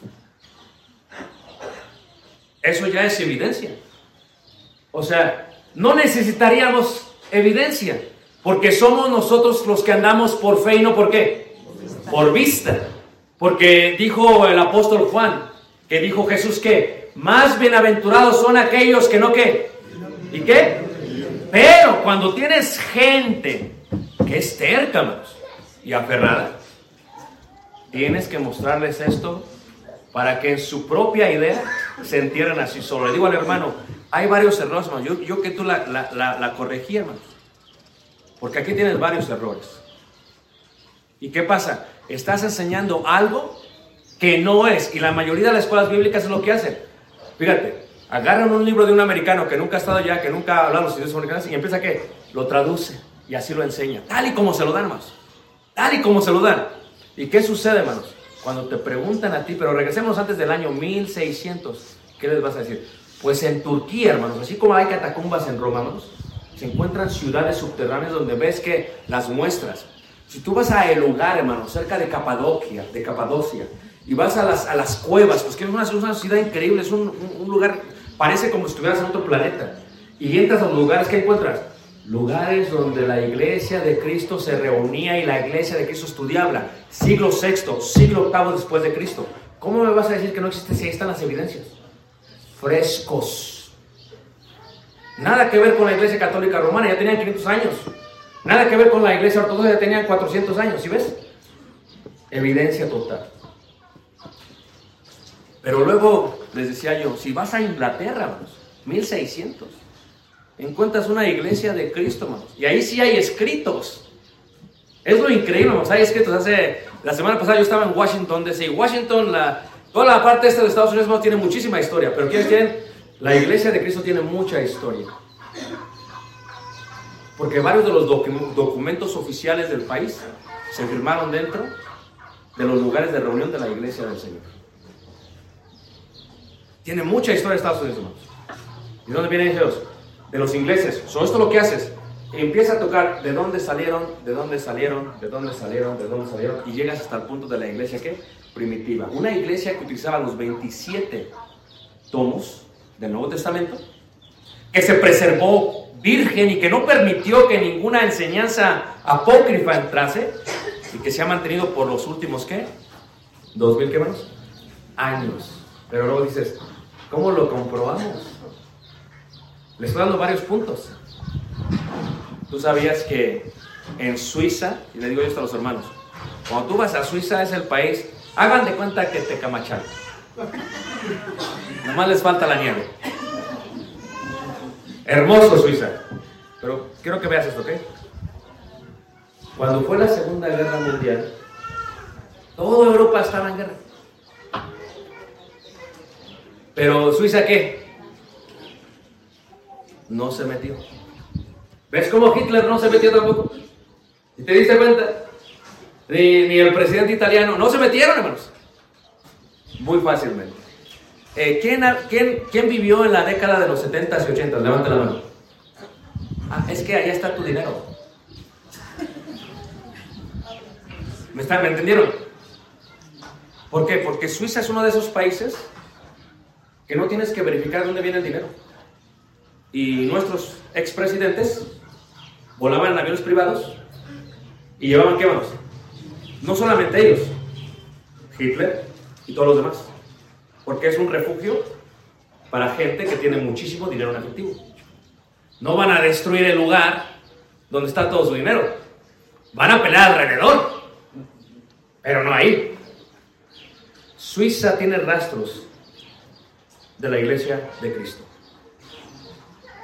Eso ya es evidencia. O sea, no necesitaríamos evidencia, porque somos nosotros los que andamos por fe y no por qué, por vista. Porque dijo el apóstol Juan, que dijo Jesús que más bienaventurados son aquellos que no qué, ¿y qué? Pero cuando tienes gente que es terca, hermanos, y aferrada, tienes que mostrarles esto para que en su propia idea se entierren así solo. Le digo al hermano, hay varios errores, hermano. Yo, yo que tú la, la, la, la corregí, hermano. Porque aquí tienes varios errores. ¿Y qué pasa? Estás enseñando algo que no es. Y la mayoría de las escuelas bíblicas es lo que hacen. Fíjate, agarran un libro de un americano que nunca ha estado allá, que nunca ha hablado los idiomas americanos, y empieza ¿qué? Lo traduce y así lo enseña. Tal y como se lo dan, hermanos. Tal y como se lo dan. ¿Y qué sucede, hermanos? Cuando te preguntan a ti, pero regresemos antes del año mil seiscientos, ¿qué les vas a decir? Pues en Turquía, hermanos, así como hay catacumbas en Roma, hermanos, se encuentran ciudades subterráneas donde ves que las muestras. Si tú vas a el lugar, hermanos, cerca de Capadocia, de Capadocia, y vas a las, a las cuevas, pues que es una, una ciudad increíble, es un, un, un lugar, parece como si estuvieras en otro planeta. Y entras a los lugares, ¿qué encuentras? Lugares donde la iglesia de Cristo se reunía y la iglesia de Cristo estudiaba. Siglo sexto, siglo octavo después de Cristo. ¿Cómo me vas a decir que no existe si ahí están las evidencias? Frescos. Nada que ver con la iglesia católica romana, ya tenían quinientos años. Nada que ver con la iglesia ortodoxa, ya tenían cuatrocientos años, ¿sí ves? Evidencia total. Pero luego, les decía yo, si vas a Inglaterra, hermanos, mil seiscientos, encuentras una iglesia de Cristo, hermanos, y ahí sí hay escritos. Es lo increíble, hermanos, hay escritos. Hace, la semana pasada yo estaba en Washington, D C Washington, la, toda la parte esta de Estados Unidos, hermanos, tiene muchísima historia, pero ¿quiénes tienen? La iglesia de Cristo tiene mucha historia. Porque varios de los docu- documentos oficiales del país se firmaron dentro de los lugares de reunión de la iglesia del Señor. Tiene mucha historia Estados Unidos, hermanos. ¿Y dónde vienen ellos? De los ingleses. So, esto es lo que haces. Empieza a tocar de dónde salieron, de dónde salieron, de dónde salieron, de dónde salieron, y llegas hasta el punto de la iglesia, ¿qué? Primitiva. Una iglesia que utilizaba los veintisiete tomos del Nuevo Testamento, que se preservó virgen y que no permitió que ninguna enseñanza apócrifa entrase, y que se ha mantenido por los últimos, ¿qué? ¿Dos mil qué menos? Años. Pero luego dices, ¿cómo lo comprobamos? Le estoy dando varios puntos. Tú sabías que en Suiza, y le digo esto a los hermanos, cuando tú vas a Suiza es el país, hagan de cuenta que te camachan. Nomás les falta la nieve. Hermoso Suiza. Pero quiero que veas esto, ¿ok? Cuando fue la Segunda Guerra Mundial, toda Europa estaba en guerra. Pero Suiza, ¿qué? No se metió. ¿Ves cómo Hitler no se metió tampoco? ¿Y te diste cuenta? Ni, ni el presidente italiano. No se metieron, hermanos. Muy fácilmente. Eh, ¿quién, quién, ¿Quién vivió en la década de los setentas y ochentas? Levanta la mano. Ah, es que allá está tu dinero. ¿Me, están, ¿Me entendieron? ¿Por qué? Porque Suiza es uno de esos países que no tienes que verificar dónde viene el dinero. Y nuestros expresidentes volaban en aviones privados y llevaban, ¿qué vamos? No solamente ellos, Hitler y todos los demás, porque es un refugio para gente que tiene muchísimo dinero en efectivo. No van a destruir el lugar donde está todo su dinero, van a pelear alrededor, pero no ahí. Suiza tiene rastros de la iglesia de Cristo.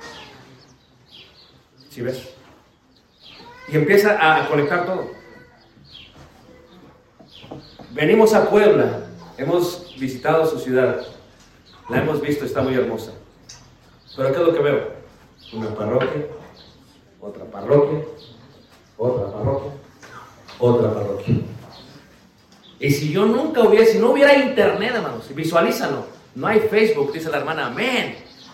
¿Sí ves? Y empieza a conectar todo. venimos a Puebla, hemos visitado su ciudad, la hemos visto, está muy hermosa. Pero ¿qué es lo que veo? Una parroquia, otra parroquia, otra parroquia, otra parroquia. Y si yo nunca hubiera, si no hubiera internet, hermanos, visualízalo, no hay Facebook, dice la hermana, amén.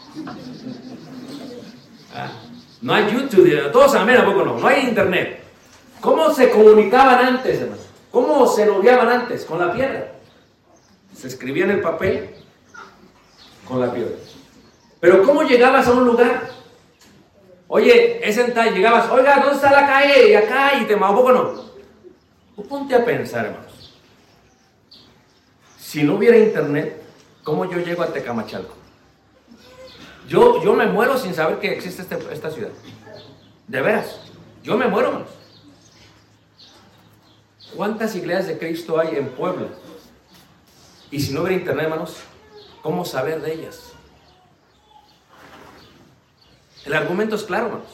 Ah, no hay YouTube, todos amén, ¿a poco no? No hay internet. ¿Cómo se comunicaban antes, hermano? ¿Cómo se noviaban antes? Con la piedra. Se escribía en el papel con la piedra. Pero ¿cómo llegabas a un lugar? Oye, es en tal, llegabas, oiga, ¿dónde está la calle? Y acá, y te ¿a poco no? Tú ponte a pensar, hermanos. Si no hubiera internet, ¿cómo yo llego a Tecamachalco? Yo, yo me muero sin saber que existe este, esta ciudad. De veras, yo me muero, hermanos. ¿Cuántas iglesias de Cristo hay en Puebla? Y si no hubiera internet, hermanos, ¿cómo saber de ellas? El argumento es claro, hermanos.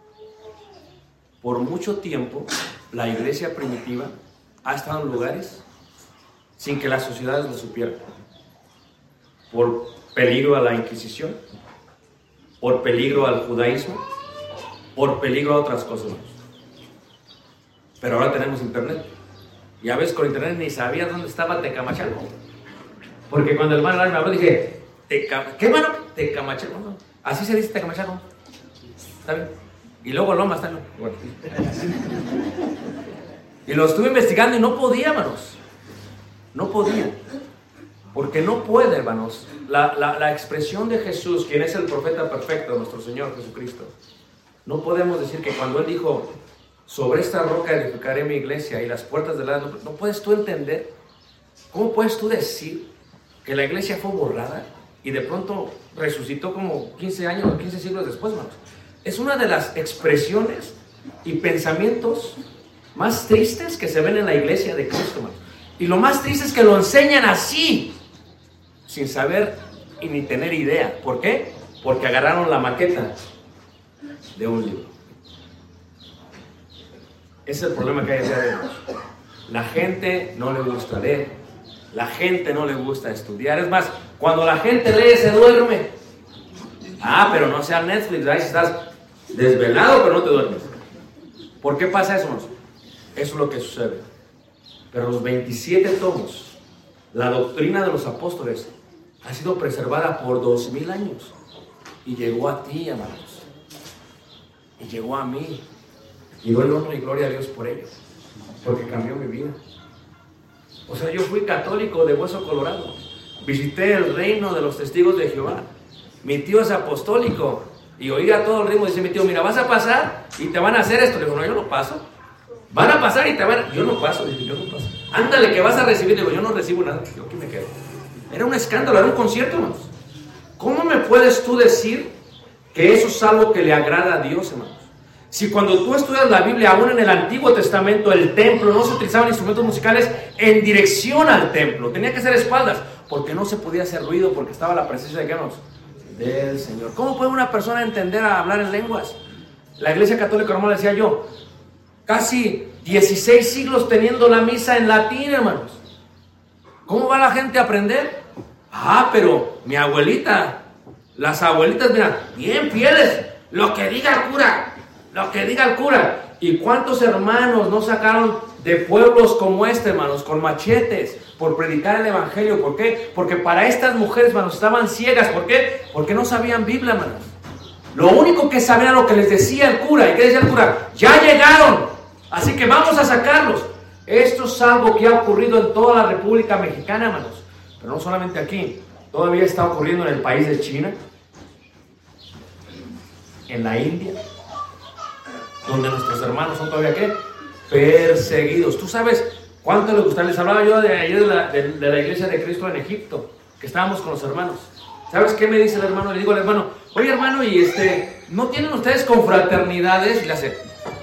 Por mucho tiempo, la iglesia primitiva ha estado en lugares sin que las sociedades lo supieran. Por peligro a la Inquisición, por peligro al judaísmo, por peligro a otras cosas. Pero ahora tenemos internet. Y a veces con internet ni sabía dónde estaba Tecamachalco. Porque cuando el hermano me habló, dije, Teca... ¿qué hermano? Tecamachalco. Así se dice Tecamachalco. ¿Está bien? Y luego Loma está bien. Bueno. Y lo estuve investigando y no podía, hermanos. No podía. Porque no puede, hermanos. La, la, la expresión de Jesús, quien es el profeta perfecto, nuestro Señor Jesucristo. No podemos decir que cuando Él dijo, sobre esta roca edificaré mi iglesia y las puertas del Hades, no, no puedes tú entender. ¿Cómo puedes tú decir que la iglesia fue borrada y de pronto resucitó como quince años o quince siglos después, hermanos? Es una de las expresiones y pensamientos más tristes que se ven en la iglesia de Cristo, hermanos. Y lo más triste es que lo enseñan así, sin saber y ni tener idea. ¿Por qué? Porque agarraron la maqueta de un libro. Ese es el problema que hay en día de hoy. La gente no le gusta leer, la gente no le gusta estudiar. Es más, cuando la gente lee se duerme. Ah, pero no sea Netflix, ahí estás desvelado pero no te duermes. ¿Por qué pasa eso? Eso es lo que sucede. Pero los veintisiete tomos, la doctrina de los apóstoles, ha sido preservada por dos mil años. Y llegó a ti, hermanos. Y llegó a mí. Y doy honor y gloria a Dios por ello. Porque cambió mi vida. O sea, yo fui católico de hueso colorado. Visité el reino de los testigos de Jehová. Mi tío es apostólico. Y oiga todo el ritmo. Dice mi tío, mira, vas a pasar y te van a hacer esto. Le digo, no, yo no paso. Van a pasar y te van a... Yo no paso, dije, yo no paso. Ándale, que vas a recibir. Digo, yo no recibo nada. Yo aquí me quedo. Era un escándalo, era un concierto, hermanos. ¿Cómo me puedes tú decir que eso es algo que le agrada a Dios, hermanos? Si cuando tú estudias la Biblia, aún en el Antiguo Testamento, el templo, no se utilizaban instrumentos musicales en dirección al templo. Tenía que ser espaldas, porque no se podía hacer ruido, porque estaba la presencia de ¿qué, hermanos? Del Señor. ¿Cómo puede una persona entender a hablar en lenguas? La Iglesia Católica Romana, decía yo, casi dieciséis siglos teniendo la misa en latín, hermanos. ¿Cómo va la gente a aprender? Ah, pero mi abuelita, las abuelitas, mira, bien fieles, lo que diga el cura, lo que diga el cura. ¿Y cuántos hermanos no sacaron de pueblos como este, hermanos, con machetes, por predicar el evangelio? ¿Por qué? Porque para estas mujeres, hermanos, estaban ciegas. ¿Por qué? Porque no sabían Biblia, hermanos. Lo único que sabían era lo que les decía el cura. ¿Y qué decía el cura? ¡Ya llegaron! Así que vamos a sacarlos. Esto es algo que ha ocurrido en toda la República Mexicana, hermanos. Pero no solamente aquí. Todavía está ocurriendo en el país de China, en la India, donde nuestros hermanos son todavía ¿qué? Perseguidos. ¿Tú sabes cuánto les gusta? Les hablaba yo de ayer de la, de, de la iglesia de Cristo en Egipto, que estábamos con los hermanos. ¿Sabes qué me dice el hermano? Le digo al hermano, oye hermano, ¿y este, no tienen ustedes confraternidades? Y le hace,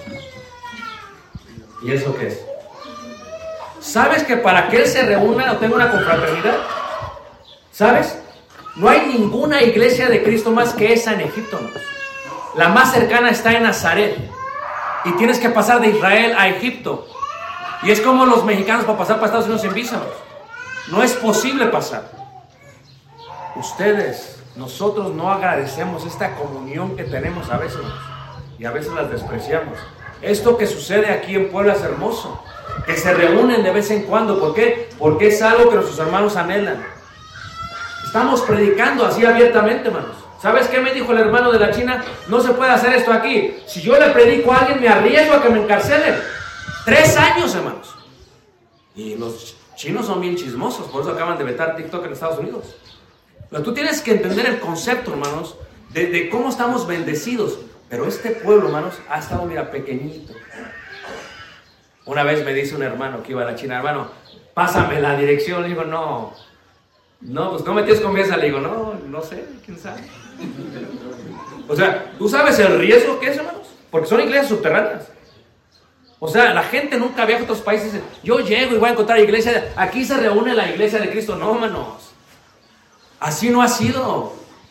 ¿y eso qué es? ¿Sabes que para que él se reúna o tenga una confraternidad? ¿Sabes? No hay ninguna iglesia de Cristo más que esa en Egipto, ¿no? La más cercana está en Nazaret. Y tienes que pasar de Israel a Egipto. Y es como los mexicanos para pasar para Estados Unidos sin visa. No es posible pasar. Ustedes, nosotros no agradecemos esta comunión que tenemos a veces y a veces las despreciamos. Esto que sucede aquí en Puebla es hermoso, que se reúnen de vez en cuando. ¿Por qué? Porque es algo que nuestros hermanos anhelan. Estamos predicando así abiertamente, hermanos. ¿Sabes qué me dijo el hermano de la China? No se puede hacer esto aquí. Si yo le predico a alguien, me arriesgo a que me encarcelen. Tres años, hermanos. Y los chinos son bien chismosos, por eso acaban de vetar TikTok en Estados Unidos. Pero tú tienes que entender el concepto, hermanos, de, de cómo estamos bendecidos. Pero este pueblo, hermanos, ha estado, mira, pequeñito. Una vez me dice un hermano que iba a la China, hermano, pásame la dirección. Le digo, no, no, pues no me tienes confianza. Le digo, no, no sé, quién sabe. O sea, ¿tú sabes el riesgo que es, hermanos? Porque son iglesias subterráneas. O sea, la gente nunca viaja a otros países y dice, yo llego y voy a encontrar iglesia, aquí se reúne la iglesia de Cristo. No, hermanos, así no ha sido.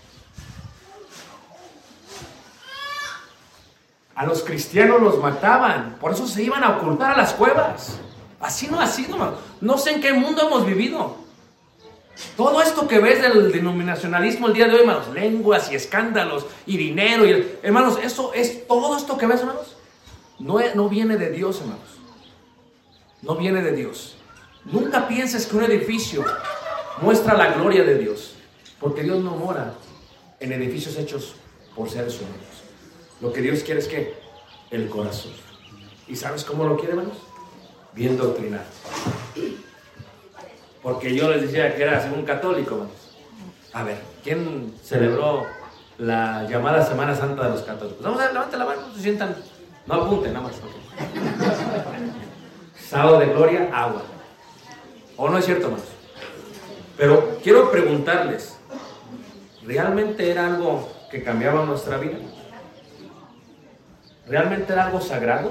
A los cristianos los mataban, por eso se iban a ocultar a las cuevas. Así no ha sido, hermano. No sé en qué mundo hemos vivido. Todo esto que ves del denominacionalismo el día de hoy, hermanos, lenguas y escándalos y dinero, y, hermanos, eso es todo esto que ves, hermanos, no, no viene de Dios, hermanos. No viene de Dios. Nunca pienses que un edificio muestra la gloria de Dios, porque Dios no mora en edificios hechos por seres humanos. Lo que Dios quiere es que el corazón. ¿Y sabes cómo lo quiere, hermanos? Bien doctrinado. Porque yo les decía que era según católico, hermanos. A ver, ¿quién celebró la llamada Semana Santa de los católicos? Vamos a ver, levanten la mano, se sientan. No apunten, nada más. Okay. Sábado de gloria, agua. ¿O no es cierto, hermanos? Pero quiero preguntarles, ¿realmente era algo que cambiaba nuestra vida? ¿Realmente era algo sagrado?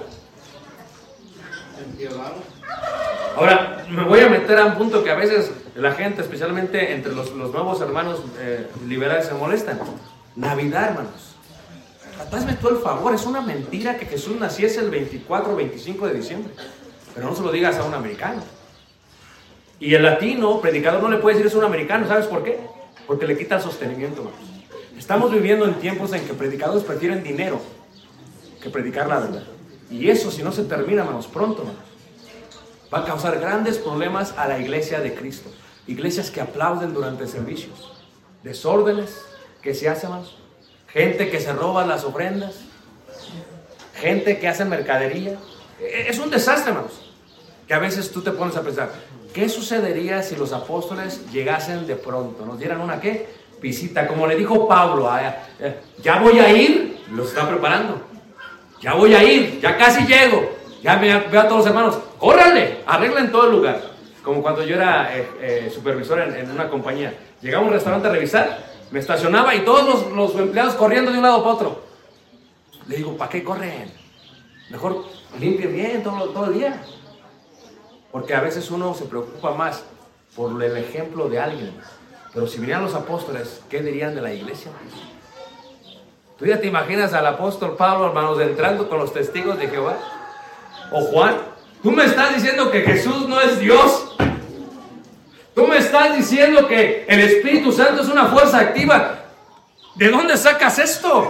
Ahora, me voy a meter a un punto que a veces la gente, especialmente entre los, los nuevos hermanos eh, liberales, se molestan. Navidad, hermanos. Hazme tú el favor, es una mentira que Jesús naciese el veinticuatro o veinticinco de diciembre. Pero no se lo digas a un americano. Y el latino, predicador, no le puede decir eso a un americano. ¿Sabes por qué? Porque le quita el sostenimiento, hermanos. Estamos viviendo en tiempos en que predicadores prefieren dinero que predicar la verdad. Y eso, si no se termina, hermanos, pronto, hermanos, va a causar grandes problemas a la iglesia de Cristo. Iglesias que aplauden durante servicios. Desórdenes que se hacen, hermanos. Gente que se roba las ofrendas. Gente que hace mercadería. Es un desastre, hermanos. Que a veces tú te pones a pensar, ¿qué sucedería si los apóstoles llegasen de pronto? ¿Nos dieran una qué? Visita. Como le dijo Pablo, ya voy a ir. Los está preparando. Ya voy a ir, ya casi llego. Ya me, veo a todos los hermanos, córranle, arreglen todo el lugar. Como cuando yo era eh, eh, supervisor en, en una compañía. Llegaba a un restaurante a revisar, me estacionaba y todos los, los empleados corriendo de un lado para otro. Le digo, ¿para qué corren? Mejor limpien bien todo, todo el día. Porque a veces uno se preocupa más por el ejemplo de alguien. Pero si vinieran los apóstoles, ¿qué dirían de la iglesia? ¿Tú ya te imaginas al apóstol Pablo, hermanos, entrando con los testigos de Jehová? ¿O Juan? ¿Tú me estás diciendo que Jesús no es Dios? ¿Tú me estás diciendo que el Espíritu Santo es una fuerza activa? ¿De dónde sacas esto?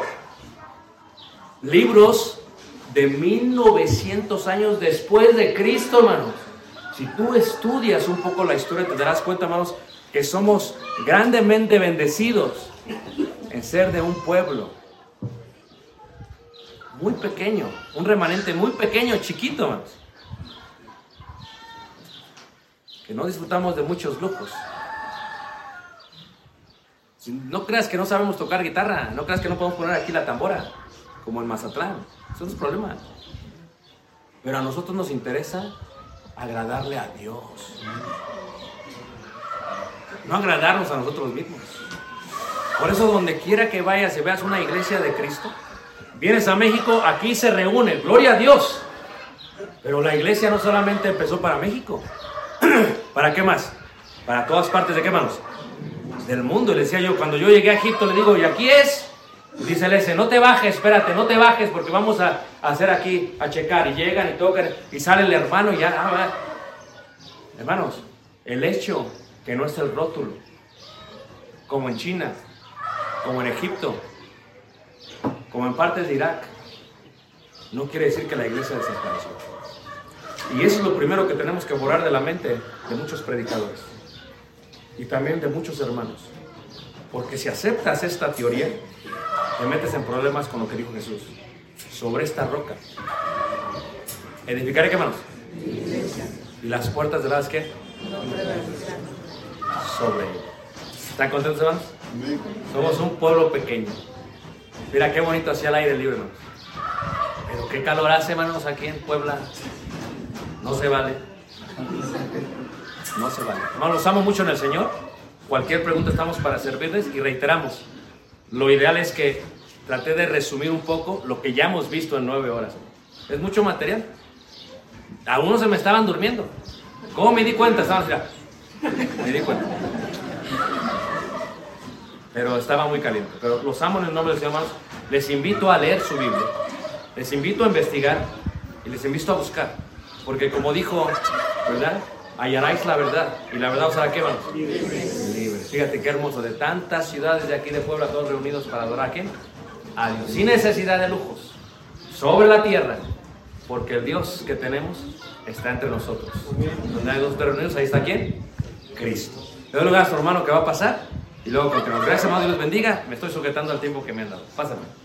Libros de mil novecientos años después de Cristo, hermanos. Si tú estudias un poco la historia, te darás cuenta, hermanos, que somos grandemente bendecidos en ser de un pueblo muy pequeño, un remanente muy pequeño, chiquito, hermanos, que no disfrutamos de muchos lujos. No creas que no sabemos tocar guitarra, no creas que no podemos poner aquí la tambora, como en Mazatlán. Eso no es problema. Pero a nosotros nos interesa agradarle a Dios, no agradarnos a nosotros mismos. Por eso donde quiera que vayas y veas una iglesia de Cristo, vienes a México, aquí se reúne, gloria a Dios. Pero la iglesia no solamente empezó para México. ¿Para qué más? Para todas partes de qué, hermanos, del mundo. Y le decía yo, cuando yo llegué a Egipto, le digo, y aquí es Dice el ese, no te bajes, espérate, no te bajes porque vamos a, a hacer aquí, a checar. Y llegan y tocan y sale el hermano y ya. Ah, va. Hermanos, el hecho que no es el rótulo, como en China, como en Egipto, como en partes de Irak, no quiere decir que la iglesia desapareció. Y eso es lo primero que tenemos que borrar de la mente de muchos predicadores y también de muchos hermanos. Porque si aceptas esta teoría, te metes en problemas con lo que dijo Jesús. Sobre esta roca edificaré, ¿qué, hermanos? Y las puertas de las ¿qué? Sobre ella. ¿Están contentos, hermanos? Somos un pueblo pequeño. Mira qué bonito hacía el aire libre, hermanos. Pero qué calor hace, hermanos, aquí en Puebla. No se vale. No se vale. Hermanos, los amo mucho en el Señor. Cualquier pregunta estamos para servirles y reiteramos. Lo ideal es que traté de resumir un poco lo que ya hemos visto en nueve horas. Es mucho material. Algunos se me estaban durmiendo. ¿Cómo me di cuenta? Estaban así. Me di cuenta. Pero estaba muy caliente. Pero los amo en el nombre del Señor, hermanos. Les invito a leer su Biblia. Les invito a investigar y les invito a buscar. Porque como dijo, ¿verdad? Hallaréis la verdad. Y la verdad os hará, ¿qué, hermanos? Libres. Fíjate qué hermoso. De tantas ciudades de aquí de Puebla, todos reunidos para adorar a quién. A Dios. Sin necesidad de lujos. Sobre la tierra. Porque el Dios que tenemos está entre nosotros. Donde hay dos reunidos, ahí está ¿quién? Cristo. Le doy lugar a su hermano que va a pasar. Y luego continuamos. Gracias, hermano. Dios les bendiga. Me estoy sujetando al tiempo que me han dado. Pásame.